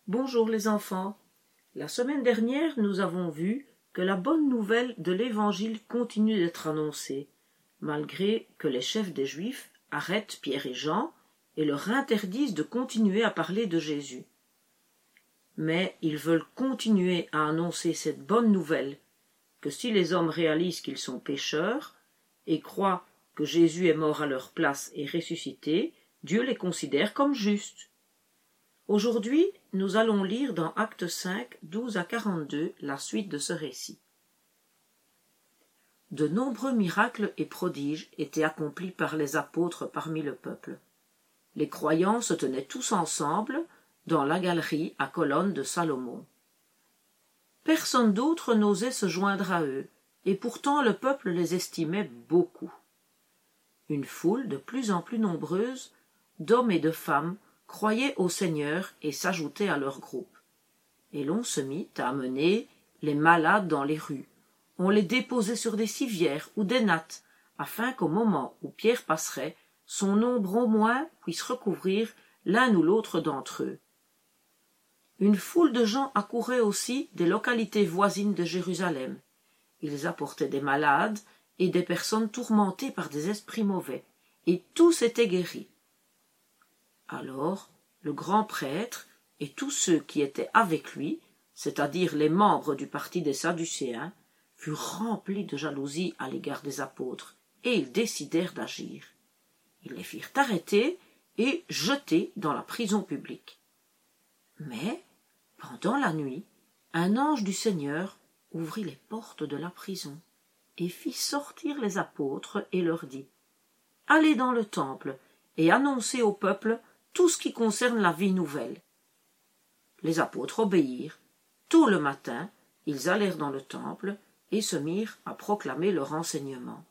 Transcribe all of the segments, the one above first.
Bonjour les enfants. La semaine dernière, nous avons vu que la bonne nouvelle de l'Évangile continue d'être annoncée, malgré que les chefs des Juifs arrêtent Pierre et Jean et leur interdisent de continuer à parler de Jésus. Mais ils veulent continuer à annoncer cette bonne nouvelle, que si les hommes réalisent qu'ils sont pécheurs et croient que Jésus est mort à leur place et ressuscité, Dieu les considère comme justes. Aujourd'hui, nous allons lire dans Actes 5, 12 à 42, la suite de ce récit. De nombreux miracles et prodiges étaient accomplis par les apôtres parmi le peuple. Les croyants se tenaient tous ensemble dans la galerie à colonnes de Salomon. Personne d'autre n'osait se joindre à eux, et pourtant le peuple les estimait beaucoup. Une foule de plus en plus nombreuse d'hommes et de femmes croyaient au Seigneur et s'ajoutaient à leur groupe. Et l'on se mit à amener les malades dans les rues. On les déposait sur des civières ou des nattes, afin qu'au moment où Pierre passerait, son nombre au moins puisse recouvrir l'un ou l'autre d'entre eux. Une foule de gens accourait aussi des localités voisines de Jérusalem. Ils apportaient des malades et des personnes tourmentées par des esprits mauvais, et tous étaient guéris. Alors, le grand prêtre et tous ceux qui étaient avec lui, c'est-à-dire les membres du parti des Sadducéens, furent remplis de jalousie à l'égard des apôtres, et ils décidèrent d'agir. Ils les firent arrêter et jeter dans la prison publique. Mais, pendant la nuit, un ange du Seigneur ouvrit les portes de la prison et fit sortir les apôtres et leur dit « Allez dans le temple et annoncez au peuple tout ce qui concerne la vie nouvelle. » Les apôtres obéirent. Tôt le matin, ils allèrent dans le temple et se mirent à proclamer leur enseignement.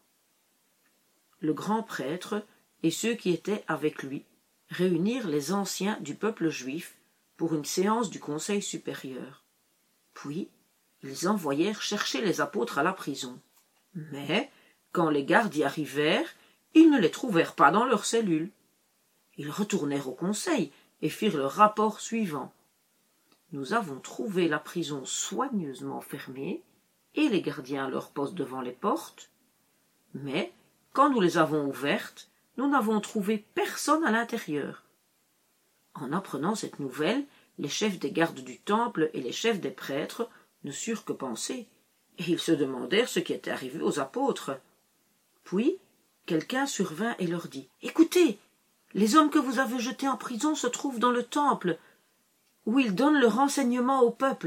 Le grand prêtre et ceux qui étaient avec lui réunirent les anciens du peuple juif pour une séance du conseil supérieur. Puis, ils envoyèrent chercher les apôtres à la prison. Mais, quand les gardes y arrivèrent, ils ne les trouvèrent pas dans leurs cellules. Ils retournèrent au conseil et firent le rapport suivant. Nous avons trouvé la prison soigneusement fermée et les gardiens à leur poste devant les portes. Mais, quand nous les avons ouvertes, nous n'avons trouvé personne à l'intérieur. En apprenant cette nouvelle, les chefs des gardes du temple et les chefs des prêtres ne surent que penser, et ils se demandèrent ce qui était arrivé aux apôtres. Puis, quelqu'un survint et leur dit « Écoutez, les hommes que vous avez jetés en prison se trouvent dans le temple, où ils donnent le renseignement au peuple. »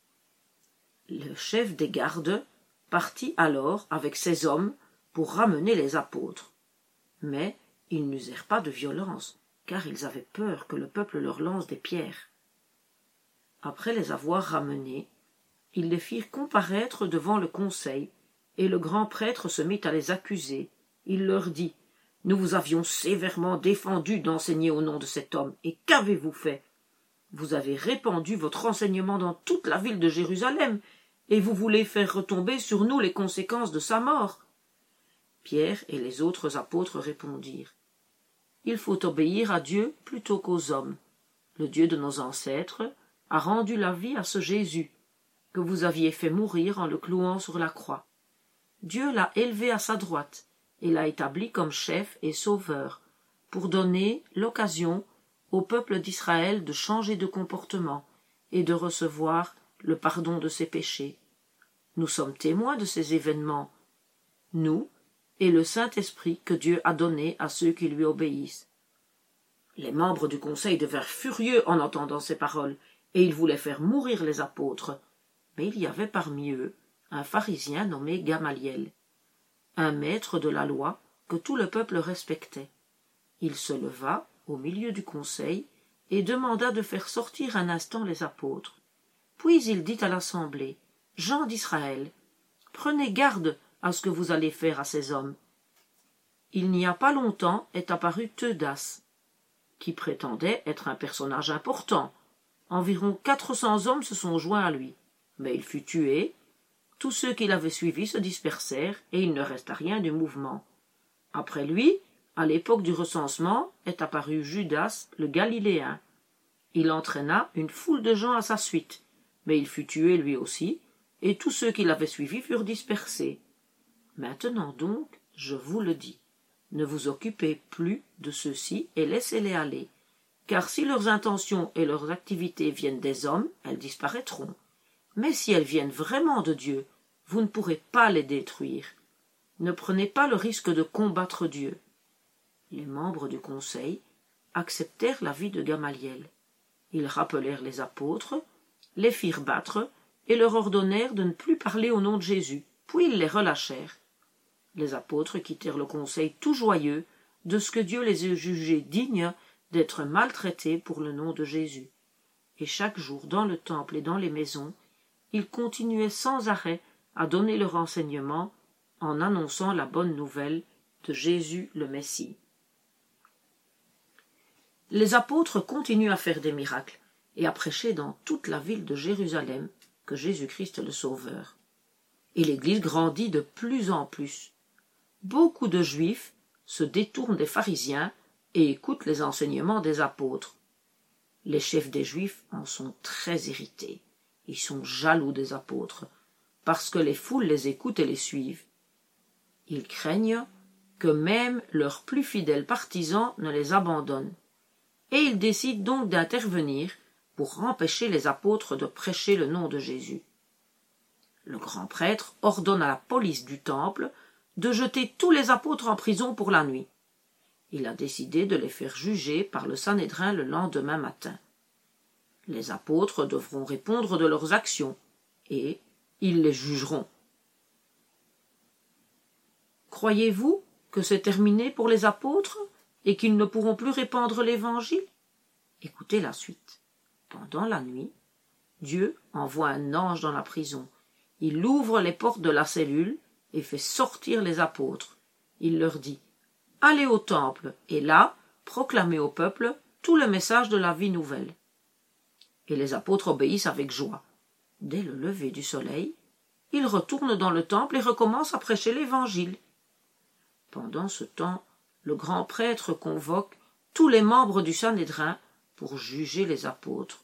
Le chef des gardes partit alors avec ses hommes pour ramener les apôtres. Mais ils n'usèrent pas de violence, car ils avaient peur que le peuple leur lance des pierres. Après les avoir ramenés, ils les firent comparaître devant le conseil, et le grand prêtre se mit à les accuser. Il leur dit « Nous vous avions sévèrement défendu d'enseigner au nom de cet homme, et qu'avez-vous fait? Vous avez répandu votre enseignement dans toute la ville de Jérusalem, et vous voulez faire retomber sur nous les conséquences de sa mort. » Pierre et les autres apôtres répondirent « Il faut obéir à Dieu plutôt qu'aux hommes. Le Dieu de nos ancêtres a rendu la vie à ce Jésus, que vous aviez fait mourir en le clouant sur la croix. Dieu l'a élevé à sa droite et l'a établi comme chef et sauveur, pour donner l'occasion au peuple d'Israël de changer de comportement et de recevoir le pardon de ses péchés. Nous sommes témoins de ces événements, nous et le Saint-Esprit que Dieu a donné à ceux qui lui obéissent. » Les membres du conseil devinrent furieux en entendant ces paroles, et ils voulaient faire mourir les apôtres. Mais il y avait parmi eux un pharisien nommé Gamaliel, un maître de la loi que tout le peuple respectait. Il se leva au milieu du conseil et demanda de faire sortir un instant les apôtres. Puis il dit à l'assemblée « Gens d'Israël, prenez garde à ce que vous allez faire à ces hommes. Il n'y a pas longtemps est apparu Theudas, qui prétendait être un personnage important. Environ 400 hommes se sont joints à lui, mais il fut tué. Tous ceux qui l'avaient suivi se dispersèrent, et il ne resta rien du mouvement. Après lui, à l'époque du recensement, est apparu Judas le Galiléen. Il entraîna une foule de gens à sa suite, mais il fut tué lui aussi, et tous ceux qui l'avaient suivi furent dispersés. Maintenant donc, je vous le dis, ne vous occupez plus de ceux-ci et laissez-les aller, car si leurs intentions et leurs activités viennent des hommes, elles disparaîtront. Mais si elles viennent vraiment de Dieu, vous ne pourrez pas les détruire. Ne prenez pas le risque de combattre Dieu. Les membres du conseil acceptèrent l'avis de Gamaliel. Ils rappelèrent les apôtres, les firent battre et leur ordonnèrent de ne plus parler au nom de Jésus, puis ils les relâchèrent. Les apôtres quittèrent le conseil tout joyeux de ce que Dieu les ait jugés dignes d'être maltraités pour le nom de Jésus. Et chaque jour, dans le temple et dans les maisons, ils continuaient sans arrêt à donner leur enseignement en annonçant la bonne nouvelle de Jésus le Messie. Les apôtres continuent à faire des miracles et à prêcher dans toute la ville de Jérusalem que Jésus-Christ est le Sauveur. Et l'Église grandit de plus en plus. Beaucoup de Juifs se détournent des pharisiens et écoutent les enseignements des apôtres. Les chefs des Juifs en sont très irrités. Ils sont jaloux des apôtres, parce que les foules les écoutent et les suivent. Ils craignent que même leurs plus fidèles partisans ne les abandonnent, et ils décident donc d'intervenir pour empêcher les apôtres de prêcher le nom de Jésus. Le grand prêtre ordonne à la police du temple de jeter tous les apôtres en prison pour la nuit. Il a décidé de les faire juger par le Sanhédrin le lendemain matin. Les apôtres devront répondre de leurs actions, et ils les jugeront. Croyez-vous que c'est terminé pour les apôtres et qu'ils ne pourront plus répandre l'Évangile? Écoutez la suite. Pendant la nuit, Dieu envoie un ange dans la prison. Il ouvre les portes de la cellule et fait sortir les apôtres. Il leur dit « Allez au temple, et là, proclamez au peuple tout le message de la vie nouvelle. » Et les apôtres obéissent avec joie. Dès le lever du soleil, ils retournent dans le temple et recommencent à prêcher l'Évangile. Pendant ce temps, le grand prêtre convoque tous les membres du Sanhédrin pour juger les apôtres.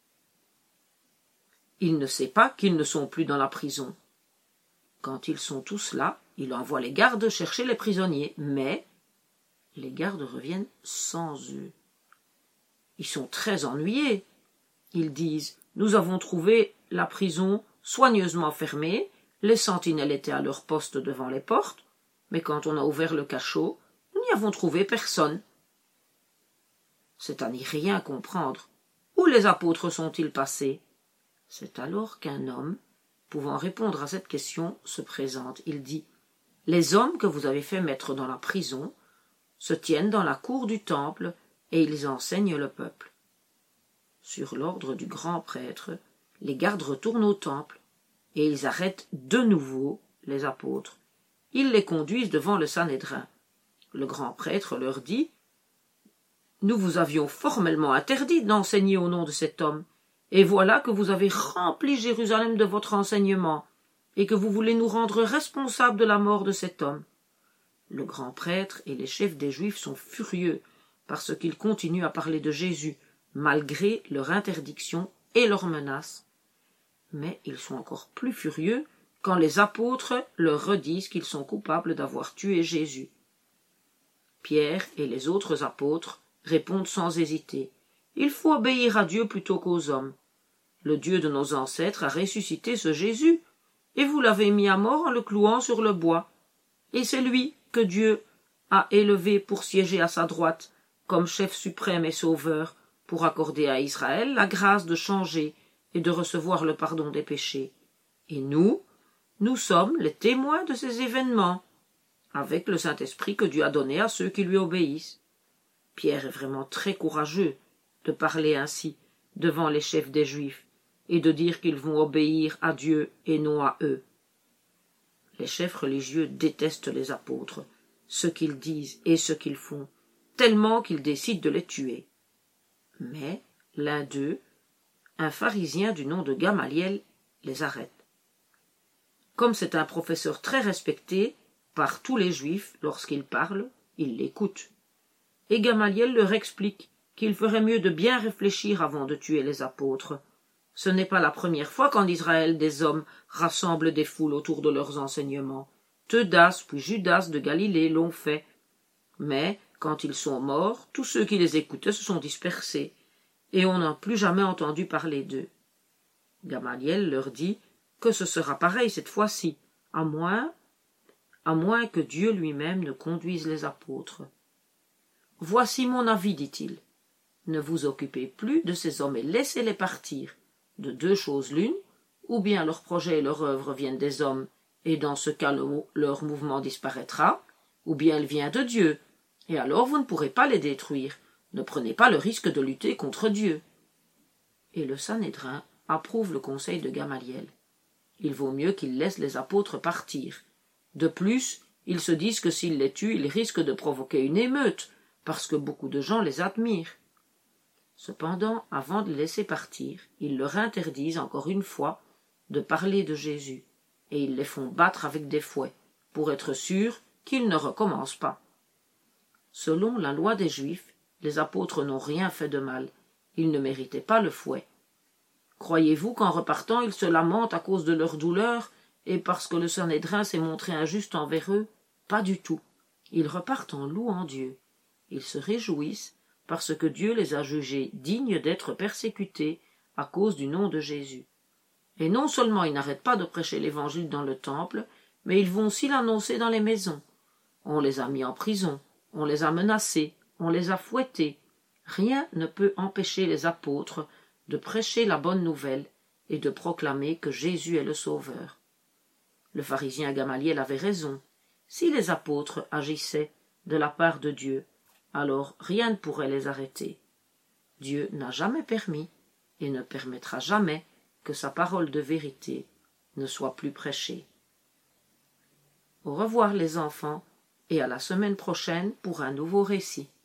Il ne sait pas qu'ils ne sont plus dans la prison. Quand ils sont tous là, il envoie les gardes chercher les prisonniers, mais les gardes reviennent sans eux. Ils sont très ennuyés. Ils disent « Nous avons trouvé la prison soigneusement fermée, les sentinelles étaient à leur poste devant les portes, mais quand on a ouvert le cachot, nous n'y avons trouvé personne. » C'est à n'y rien comprendre. Où les apôtres sont-ils passés? C'est alors qu'un homme, pouvant répondre à cette question, se présente. Il dit « Les hommes que vous avez fait mettre dans la prison se tiennent dans la cour du temple et ils enseignent le peuple. » Sur l'ordre du grand prêtre, les gardes retournent au temple et ils arrêtent de nouveau les apôtres. Ils les conduisent devant le Sanhédrin. Le grand prêtre leur dit « Nous vous avions formellement interdit d'enseigner au nom de cet homme, et voilà que vous avez rempli Jérusalem de votre enseignement, et que vous voulez nous rendre responsables de la mort de cet homme. » Le grand prêtre et les chefs des Juifs sont furieux parce qu'ils continuent à parler de Jésus, malgré leur interdiction et leurs menaces. Mais ils sont encore plus furieux quand les apôtres leur redisent qu'ils sont coupables d'avoir tué Jésus. Pierre et les autres apôtres répondent sans hésiter « Il faut obéir à Dieu plutôt qu'aux hommes. Le Dieu de nos ancêtres a ressuscité ce Jésus, et vous l'avez mis à mort en le clouant sur le bois. Et c'est lui que Dieu a élevé pour siéger à sa droite, comme chef suprême et sauveur, pour accorder à Israël la grâce de changer et de recevoir le pardon des péchés. Et nous sommes les témoins de ces événements, avec le Saint-Esprit que Dieu a donné à ceux qui lui obéissent. » Pierre est vraiment très courageux de parler ainsi devant les chefs des Juifs et de dire qu'ils vont obéir à Dieu et non à eux. Les chefs religieux détestent les apôtres, ce qu'ils disent et ce qu'ils font, tellement qu'ils décident de les tuer. Mais l'un d'eux, un pharisien du nom de Gamaliel, les arrête. Comme c'est un professeur très respecté par tous les Juifs, lorsqu'il parle, ils l'écoutent. Et Gamaliel leur explique qu'il ferait mieux de bien réfléchir avant de tuer les apôtres. Ce n'est pas la première fois qu'en Israël des hommes rassemblent des foules autour de leurs enseignements. Theudas puis Judas de Galilée l'ont fait. Mais, quand ils sont morts, tous ceux qui les écoutaient se sont dispersés, et on n'a plus jamais entendu parler d'eux. Gamaliel leur dit que ce sera pareil cette fois-ci, à moins que Dieu lui-même ne conduise les apôtres. Voici mon avis, dit-il. Ne vous occupez plus de ces hommes et laissez-les partir. De deux choses l'une, ou bien leur projet et leur œuvre viennent des hommes, et dans ce cas leur mouvement disparaîtra, ou bien il vient de Dieu, et alors vous ne pourrez pas les détruire. Ne prenez pas le risque de lutter contre Dieu. Et le Sanhédrin approuve le conseil de Gamaliel. Il vaut mieux qu'ils laissent les apôtres partir. De plus, ils se disent que s'ils les tuent, ils risquent de provoquer une émeute, parce que beaucoup de gens les admirent. Cependant, avant de les laisser partir, ils leur interdisent encore une fois de parler de Jésus, et ils les font battre avec des fouets, pour être sûrs qu'ils ne recommencent pas. Selon la loi des Juifs, les apôtres n'ont rien fait de mal, ils ne méritaient pas le fouet. Croyez-vous qu'en repartant ils se lamentent à cause de leur douleur, et parce que le Sanhédrin s'est montré injuste envers eux? Pas du tout. Ils repartent en louant Dieu. Ils se réjouissent parce que Dieu les a jugés dignes d'être persécutés à cause du nom de Jésus. Et non seulement ils n'arrêtent pas de prêcher l'Évangile dans le temple, mais ils vont aussi l'annoncer dans les maisons. On les a mis en prison, on les a menacés, on les a fouettés. Rien ne peut empêcher les apôtres de prêcher la bonne nouvelle et de proclamer que Jésus est le Sauveur. Le pharisien Gamaliel avait raison. Si les apôtres agissaient de la part de Dieu, alors rien ne pourrait les arrêter. Dieu n'a jamais permis et ne permettra jamais que sa parole de vérité ne soit plus prêchée. Au revoir les enfants, et à la semaine prochaine pour un nouveau récit.